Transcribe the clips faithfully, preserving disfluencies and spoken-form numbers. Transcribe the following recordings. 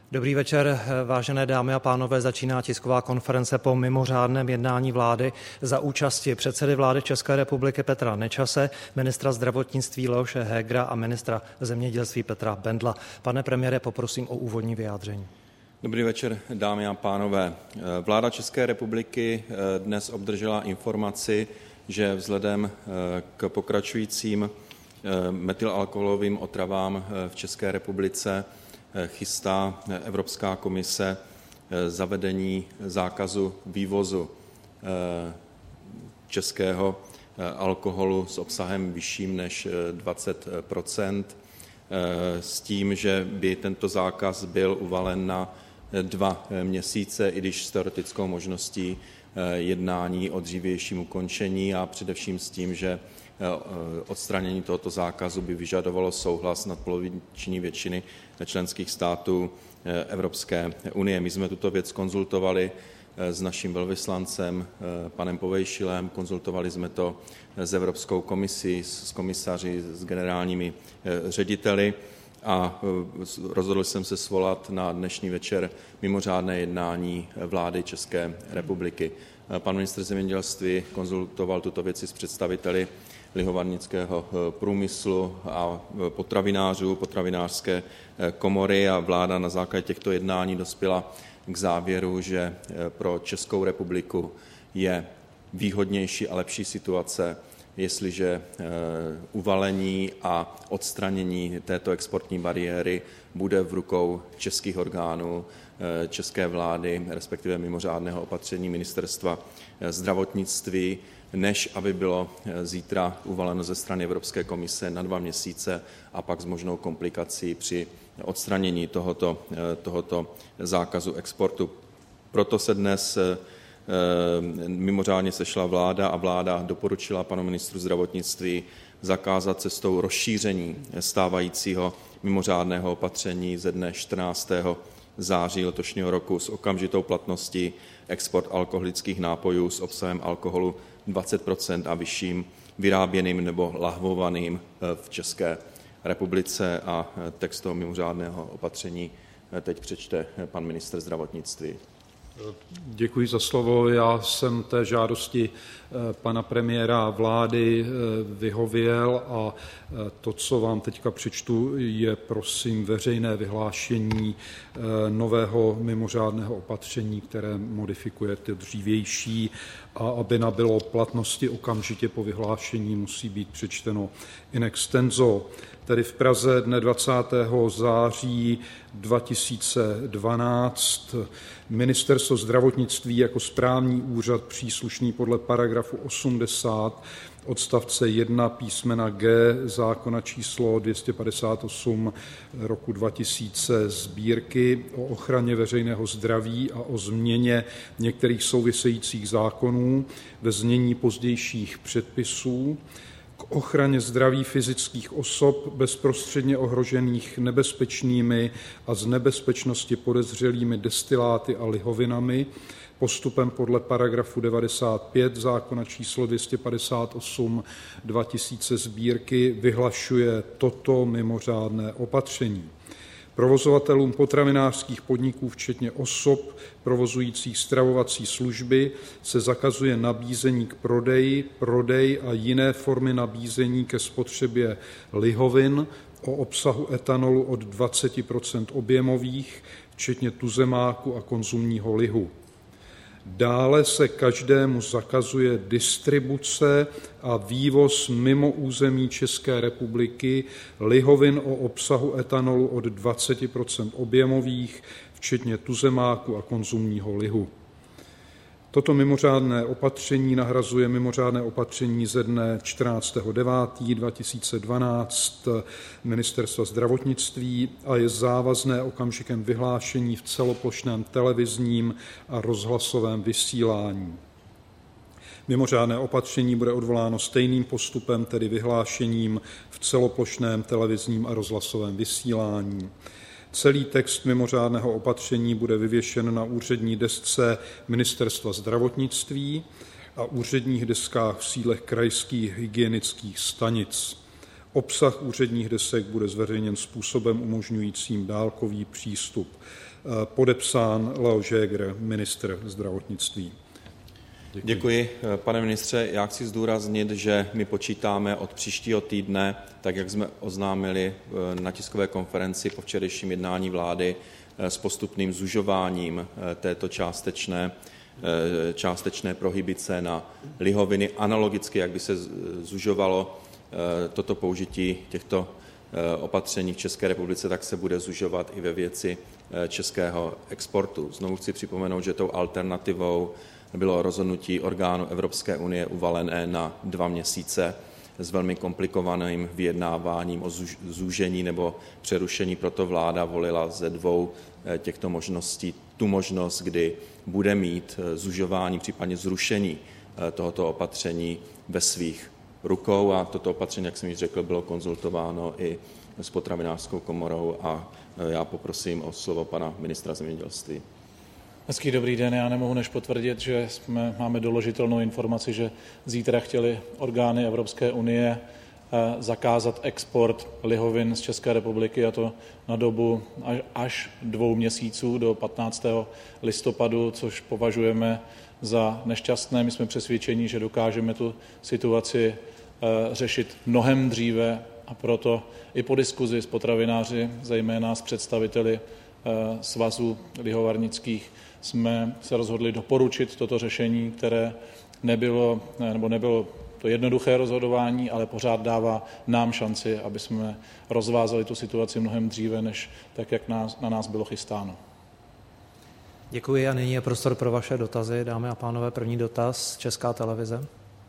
Dobrý večer, vážené dámy a pánové. Začíná tisková konference po mimořádném jednání vlády za účasti předsedy vlády České republiky Petra Nečase, ministra zdravotnictví Leoše Hegera a ministra zemědělství Petra Bendla. Pane premiére, poprosím o úvodní vyjádření. Dobrý večer, dámy a pánové. Vláda České republiky dnes obdržela informaci, že vzhledem k pokračujícím metylalkoholovým otravám v České republice chystá Evropská komise zavedení zákazu vývozu českého alkoholu s obsahem vyšším než dvacet procent, s tím, že by tento zákaz byl uvalen na dva měsíce, i když s teoretickou možností jednání o dřívějším ukončení a především s tím, že odstranění tohoto zákazu by vyžadovalo souhlas nadpoloviční většiny členských států Evropské unie. My jsme tuto věc konzultovali s naším velvyslancem, panem Povejšilem, konzultovali jsme to s Evropskou komisí, s komisaři, s generálními řediteli a rozhodl jsem se svolat na dnešní večer mimořádné jednání vlády České republiky. Pan ministr zemědělství konzultoval tuto věci s představiteli lihovarnického průmyslu a potravinářů, potravinářské komory a vláda na základě těchto jednání dospěla k závěru, že pro Českou republiku je výhodnější a lepší situace, jestliže uvalení a odstranění této exportní bariéry bude v rukou českých orgánů, české vlády, respektive mimořádného opatření ministerstva zdravotnictví, než aby bylo zítra uvaleno ze strany Evropské komise na dva měsíce a pak s možnou komplikací při odstranění tohoto, tohoto zákazu exportu. Proto se dnes mimořádně sešla vláda a vláda doporučila panu ministru zdravotnictví zakázat cestou rozšíření stávajícího mimořádného opatření ze dne čtrnáctého září letošního roku s okamžitou platností export alkoholických nápojů s obsahem alkoholu dvacet procent a vyšším vyráběným nebo lahvovaným v České republice a text toho mimořádného opatření teď přečte pan ministr zdravotnictví. Děkuji za slovo. Já jsem té žádosti pana premiéra vlády vyhověl a to, co vám teďka přečtu, je prosím veřejné vyhlášení nového mimořádného opatření, které modifikuje ty dřívější a aby nabylo platnosti okamžitě po vyhlášení, musí být přečteno in extenso. Tedy v Praze dne dvacátého září dva tisíce dvanáct Ministerstvo zdravotnictví jako správní úřad příslušný podle paragrafu osmdesát odstavce jedna písmena G zákona číslo dvě stě padesát osm roku dva tisíce sbírky o ochraně veřejného zdraví a o změně některých souvisejících zákonů ve znění pozdějších předpisů k ochraně zdraví fyzických osob bezprostředně ohrožených nebezpečnými a z nebezpečnosti podezřelými destiláty a lihovinami postupem podle paragrafu devadesát pět zákona číslo dvě stě padesát osm dva tisíce sbírky vyhlašuje toto mimořádné opatření. Provozovatelům potravinářských podniků, včetně osob provozujících stravovací služby, se zakazuje nabízení k prodeji, prodej a jiné formy nabízení ke spotřebě lihovin o obsahu etanolu od dvacet procent objemových, včetně tuzemáku a konzumního lihu. Dále se každému zakazuje distribuce a vývoz mimo území České republiky lihovin o obsahu etanolu od dvacet procent objemových, včetně tuzemáku a konzumního lihu. Toto mimořádné opatření nahrazuje mimořádné opatření ze dne čtrnáctého devátého dva tisíce dvanáct Ministerstva zdravotnictví a je závazné okamžikem vyhlášení v celoplošném televizním a rozhlasovém vysílání. Mimořádné opatření bude odvoláno stejným postupem, tedy vyhlášením v celoplošném televizním a rozhlasovém vysílání. Celý text mimořádného opatření bude vyvěšen na úřední desce Ministerstva zdravotnictví a úředních deskách v sídlech krajských hygienických stanic. Obsah úředních desek bude zveřejněn způsobem umožňujícím dálkový přístup. Podepsán Leoš Heger, ministr zdravotnictví. Děkuji. Děkuji, pane ministře. Já chci zdůraznit, že my počítáme od příštího týdne, tak jak jsme oznámili na tiskové konferenci po včerejším jednání vlády, s postupným zužováním této částečné, částečné prohibice na lihoviny. Analogicky, jak by se zužovalo toto použití těchto opatření v České republice, tak se bude zužovat i ve věci českého exportu. Znovu chci připomenout, že tou alternativou bylo rozhodnutí orgánu Evropské unie uvalené na dva měsíce s velmi komplikovaným vyjednáváním o zúžení nebo přerušení. Proto vláda volila ze dvou těchto možností tu možnost, kdy bude mít zužování, případně zrušení tohoto opatření ve svých rukou, a toto opatření, jak jsem již řekl, bylo konzultováno i s potravinářskou komorou, a já poprosím o slovo pana ministra zemědělství. Hezký dobrý den, já nemohu než potvrdit, že jsme, máme doložitelnou informaci, že zítra chtěli orgány Evropské unie zakázat export lihovin z České republiky, a to na dobu až dvou měsíců do patnáctého listopadu, což považujeme za nešťastné. My jsme přesvědčeni, že dokážeme tu situaci řešit mnohem dříve, a proto i po diskuzi s potravináři, zejména s představiteli svazů lihovarnických, jsme se rozhodli doporučit toto řešení, které nebylo, nebo nebylo to jednoduché rozhodování, ale pořád dává nám šanci, aby jsme rozvázali tu situaci mnohem dříve, než tak, jak nás, na nás bylo chystáno. Děkuji a nyní je prostor pro vaše dotazy. Dámy a pánové, první dotaz, Česká televize.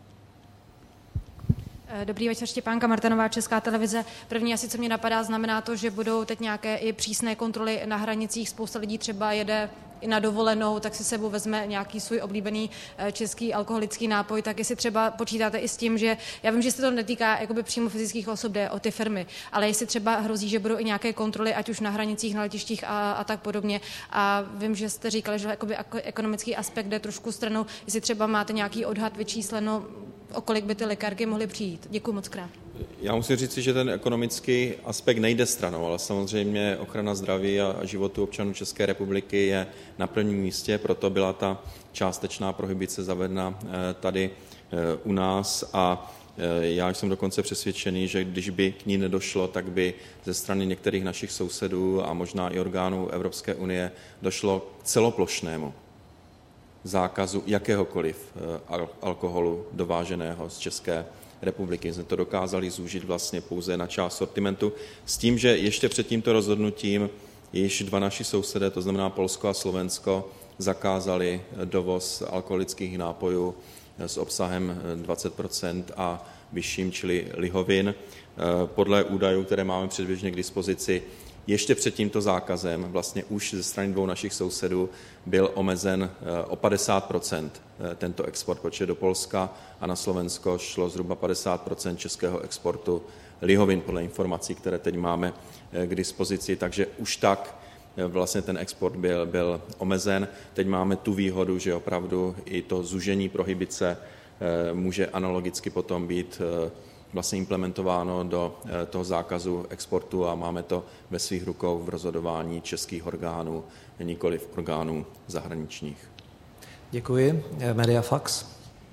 Dobrý večer, Štěpánka Martanová, Česká televize. První asi, co mě napadá, znamená to, že budou teď nějaké i přísné kontroly na hranicích. Spousta lidí třeba jede i na dovolenou, tak si sebou vezme nějaký svůj oblíbený český alkoholický nápoj, tak jestli třeba počítáte i s tím, že já vím, že se to netýká jakoby přímo fyzických osob, jde o ty firmy, ale jestli třeba hrozí, že budou i nějaké kontroly, ať už na hranicích, na letištích a, a tak podobně. A vím, že jste říkali, že jakoby ekonomický aspekt jde trošku stranou, jestli třeba máte nějaký odhad vyčísleno, o kolik by ty lékárky mohly přijít. Děkuji moc krát. Já musím říct, že ten ekonomický aspekt nejde stranou, ale samozřejmě ochrana zdraví a životu občanů České republiky je na prvním místě, proto byla ta částečná prohibice zavedena tady u nás, a já jsem dokonce přesvědčený, že když by k ní nedošlo, tak by ze strany některých našich sousedů a možná i orgánů Evropské unie došlo k celoplošnému zákazu jakéhokoliv alkoholu dováženého z České republiky. Jsme to dokázali zúžit vlastně pouze na část sortimentu, s tím, že ještě před tímto rozhodnutím již dva naši sousedé, to znamená Polsko a Slovensko, zakázali dovoz alkoholických nápojů s obsahem dvacet procent a vyšším, čili lihovin. Podle údajů, které máme předběžně k dispozici, ještě před tímto zákazem vlastně už ze strany dvou našich sousedů byl omezen o padesát procent tento export, protože do Polska a na Slovensko šlo zhruba padesát procent českého exportu lihovin, podle informací, které teď máme k dispozici, takže už tak vlastně ten export byl, byl omezen. Teď máme tu výhodu, že opravdu i to zúžení prohibice může analogicky potom být vlastně implementováno do toho zákazu exportu, a máme to ve svých rukou v rozhodování českých orgánů, nikoliv orgánů zahraničních. Děkuji. Mediafax.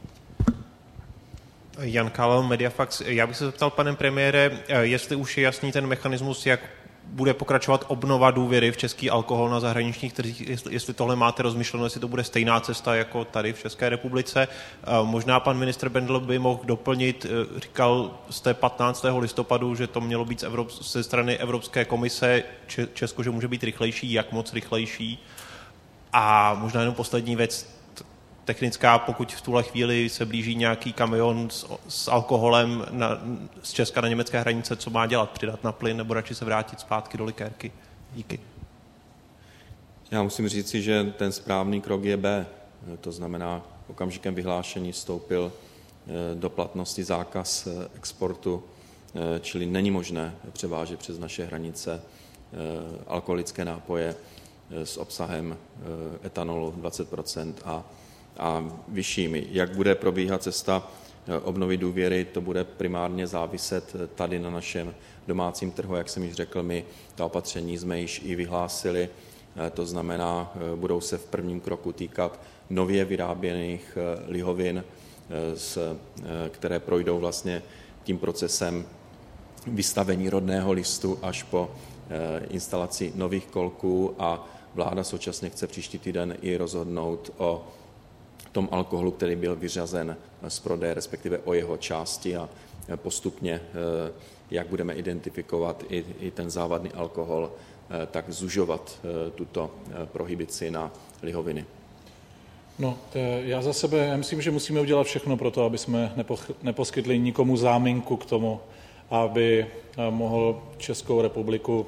Jan Kálel, Mediafax. Já bych se zeptal, pane premiére, jestli už je jasný ten mechanismus, jak bude pokračovat obnova důvěry v český alkohol na zahraničních trzích, jestli, jestli tohle máte rozmyšleno, jestli to bude stejná cesta jako tady v České republice. Možná pan ministr Bendl by mohl doplnit, říkal jste patnáctého listopadu, že to mělo být ze strany Evropské komise, Česko, že může být rychlejší, jak moc rychlejší. A možná jenom poslední věc, technická, pokud v tuhle chvíli se blíží nějaký kamion s, s alkoholem na, z Česka na německé hranice, co má dělat? Přidat na plyn nebo radši se vrátit zpátky do likérky? Díky. Já musím říci, že ten správný krok je B. To znamená, okamžikem vyhlášení vstoupil do platnosti zákaz exportu, čili není možné převážet přes naše hranice alkoholické nápoje s obsahem etanolu dvacet procent a a vyššími. Jak bude probíhat cesta obnovy důvěry, to bude primárně záviset tady na našem domácím trhu. Jak jsem již řekl, my ta opatření jsme již i vyhlásili, to znamená, budou se v prvním kroku týkat nově vyráběných lihovin, které projdou vlastně tím procesem vystavení rodného listu až po instalaci nových kolků a vláda současně chce příští týden i rozhodnout o tom alkoholu, který byl vyřazen z prodeje, respektive o jeho části a postupně, jak budeme identifikovat i, i ten závadný alkohol, tak zužovat tuto prohibici na lihoviny. No, já za sebe já myslím, že musíme udělat všechno pro to, aby jsme neposkytli nikomu záminku k tomu, aby mohl Českou republiku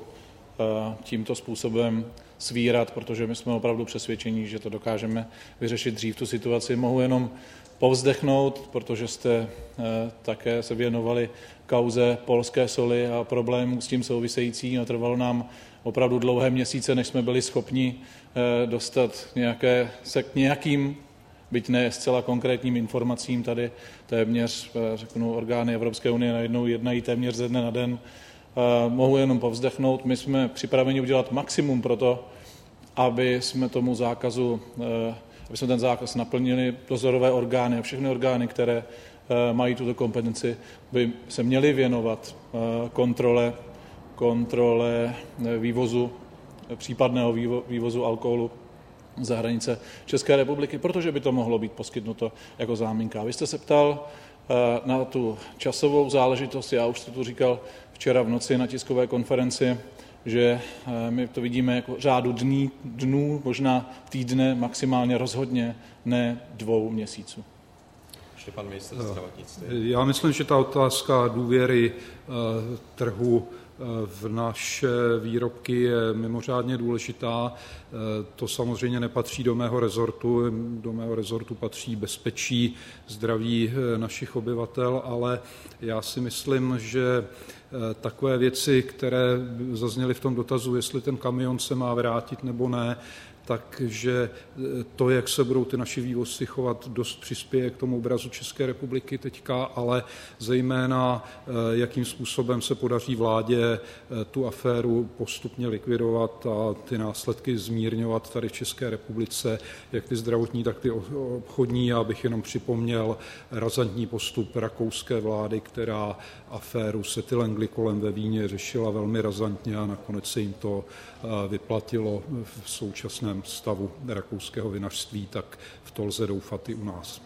tímto způsobem svírat, protože my jsme opravdu přesvědčení, že to dokážeme vyřešit dřív tu situaci. Mohu jenom povzdechnout, protože jste také se věnovali kauze polské soli a problémů s tím související. A trvalo nám opravdu dlouhé měsíce, než jsme byli schopni dostat nějaké, se k nějakým, byť ne zcela konkrétním informacím. Tady téměř, řeknu, orgány Evropské unie najednou jednají téměř ze dne na den. Mohu jenom povzdechnout. My jsme připraveni udělat maximum pro to, aby jsme tomu zákazu, aby jsme ten zákaz naplnili. Dozorové orgány a všechny orgány, které mají tuto kompetenci, by se měly věnovat kontrole, kontrole vývozu, případného vývozu alkoholu za hranice České republiky, protože by to mohlo být poskytnuto jako záminka. Vy jste se ptal na tu časovou záležitost, já už to tu říkal včera v noci na tiskové konferenci, že my to vidíme jako řádu dní, dnů, možná týdne, maximálně rozhodně ne dvou měsíců. Ještě pan ministr zdravotnictví. Já myslím, že ta otázka důvěry trhu v naše výrobky je mimořádně důležitá. To samozřejmě nepatří do mého rezortu. Do mého rezortu patří bezpečí, zdraví našich obyvatel, ale já si myslím, že takové věci, které zazněly v tom dotazu, jestli ten kamion se má vrátit nebo ne, takže to, jak se budou ty naši vývozci chovat, dost přispěje k tomu obrazu České republiky teďka, ale zejména jakým způsobem se podaří vládě tu aféru postupně likvidovat a ty následky zmírňovat tady v České republice, jak ty zdravotní, tak ty obchodní. Já bych jenom připomněl razantní postup rakouské vlády, která aféru s etylenglykolem ve víně řešila velmi razantně a nakonec se jim to vyplatilo v současném stavu rakouského vinařství, tak v to lze doufat i u nás.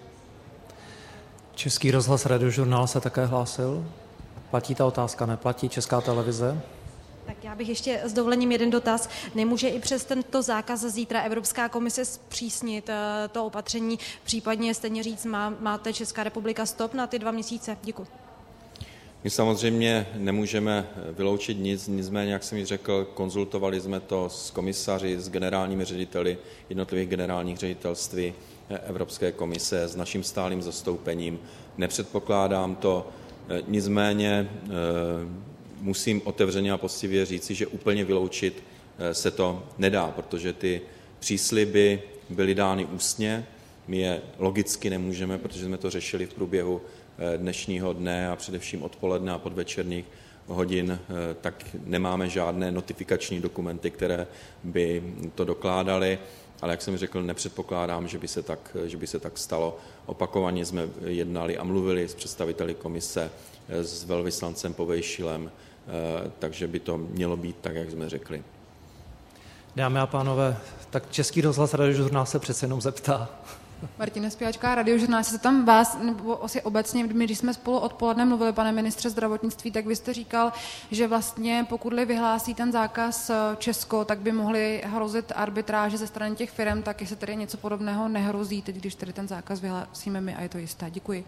Český rozhlas Radiožurnál se také hlásil. Platí ta otázka, neplatí? Česká televize? Tak já bych ještě s dovolením jeden dotaz. Nemůže i přes tento zákaz zítra Evropská komise zpřísnit to opatření, případně stejně říct, má, máte Česká republika stop na ty dva měsíce? Děkuji. My samozřejmě nemůžeme vyloučit nic, nicméně, jak jsem ji řekl, konzultovali jsme to s komisaři, s generálními řediteli jednotlivých generálních ředitelství Evropské komise, s naším stálým zastoupením. Nepředpokládám to, nicméně musím otevřeně a poctivě říci, že úplně vyloučit se to nedá, protože ty přísliby byly dány ústně, my je logicky nemůžeme, protože jsme to řešili v průběhu dnešního dne a především odpoledne a podvečerních hodin, tak nemáme žádné notifikační dokumenty, které by to dokládaly, ale jak jsem řekl, nepředpokládám, že by se tak, že by se tak stalo. Opakovaně jsme jednali a mluvili s představiteli komise, s velvyslancem Povejšilem, takže by to mělo být tak, jak jsme řekli. Dámy a pánové, tak Český rozhlas Radiožurnál se přece jenom zeptá. Martina Spěvačka, Radiožurnál, se tam vás, nebo asi obecně, my, když jsme spolu odpoledne mluvili, pane ministře zdravotnictví, tak vy jste říkal, že vlastně pokud vyhlásí ten zákaz Česko, tak by mohly hrozit arbitráže ze strany těch firm, tak jestli tady něco podobného nehrozí, teď když tady ten zákaz vyhlásíme my a je to jisté. Děkuji.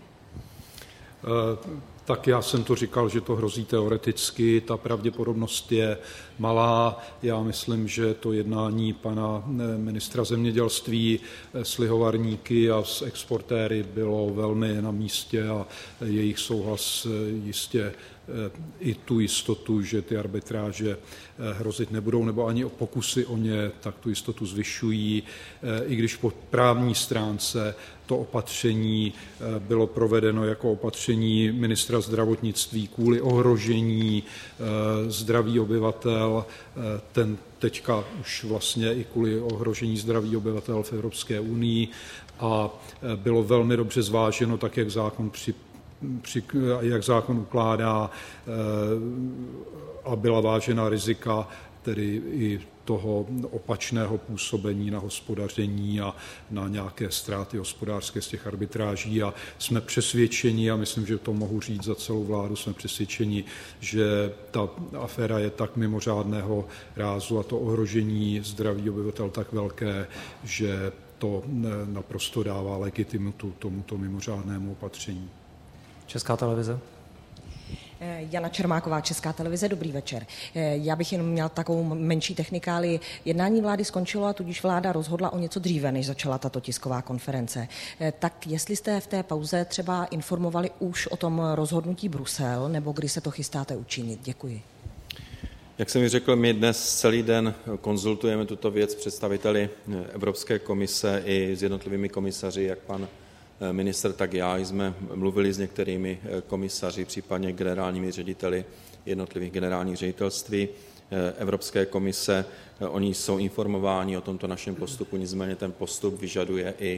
Uh... Tak já jsem to říkal, že to hrozí teoreticky, ta pravděpodobnost je malá. Já myslím, že to jednání pana ministra zemědělství s lihovarníky a s exportéry bylo velmi na místě a jejich souhlas jistě i tu jistotu, že ty arbitráže hrozit nebudou, nebo ani o pokusy o ně, tak tu jistotu zvyšují, i když po právní stránce to opatření bylo provedeno jako opatření ministra zdravotnictví kvůli ohrožení zdraví obyvatel, ten teďka už vlastně i kvůli ohrožení zdraví obyvatel v Evropské unii, a bylo velmi dobře zváženo, tak jak zákon při Při, jak zákon ukládá, a byla vážena rizika, tedy i toho opačného působení na hospodaření a na nějaké ztráty hospodářské z těch arbitráží, a jsme přesvědčeni, a myslím, že to mohu říct za celou vládu, jsme přesvědčeni, že ta aféra je tak mimořádného rázu a to ohrožení zdraví obyvatel tak velké, že to naprosto dává legitimitu tomuto mimořádnému opatření. Česká televize. Jana Čermáková, Česká televize, dobrý večer. Já bych jenom měl takovou menší technikálii. Jednání vlády skončilo a tudíž vláda rozhodla o něco dříve, než začala tato tisková konference. Tak jestli jste v té pauze třeba informovali už o tom rozhodnutí Brusel, nebo kdy se to chystáte učinit? Děkuji. Jak jsem ji řekl, my dnes celý den konzultujeme tuto věc s představiteli Evropské komise i s jednotlivými komisaři, jak pan ministr, tak já jsme mluvili s některými komisaři, případně generálními řediteli jednotlivých generálních ředitelství Evropské komise. Oni jsou informováni o tomto našem postupu, nicméně ten postup vyžaduje i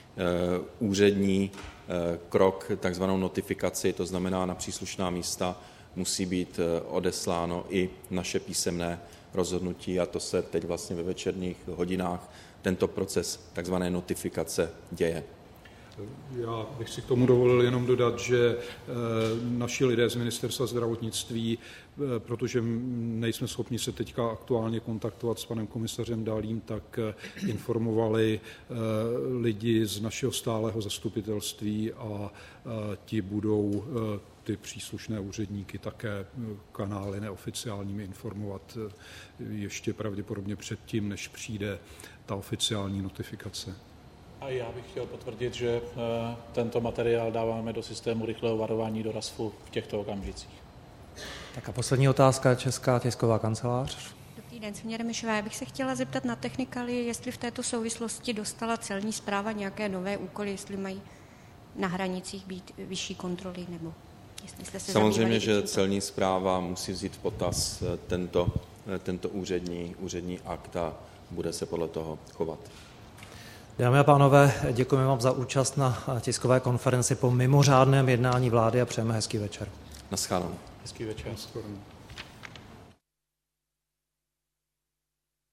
úřední krok, takzvanou notifikaci, to znamená na příslušná místa musí být odesláno i naše písemné rozhodnutí, a to se teď vlastně ve večerních hodinách tento proces takzvané notifikace děje. Já bych si k tomu dovolil jenom dodat, že naši lidé z Ministerstva zdravotnictví, protože nejsme schopni se teďka aktuálně kontaktovat s panem komisařem Dálím, tak informovali lidi z našeho stálého zastupitelství a ti budou ty příslušné úředníky také kanály neoficiálními informovat ještě pravděpodobně předtím, než přijde ta oficiální notifikace. A já bych chtěl potvrdit, že tento materiál dáváme do systému rychlého varování do RASFu v těchto okamžicích. Tak a poslední otázka, Česká tisková kancelář. Dobrý den, Sonia Remišová. Já bych se chtěla zeptat na technikali, jestli v této souvislosti dostala celní správa nějaké nové úkoly, jestli mají na hranicích být vyšší kontroly, nebo jestli jste se Samozřejmě, že celní správa musí vzít v potaz tento, tento úřední, úřední akt a bude se podle toho chovat. Dámy a pánové, děkujeme vám za účast na tiskové konferenci po mimořádném jednání vlády a přejeme hezký večer. Naschledanou. Hezký večer. Naschledanou.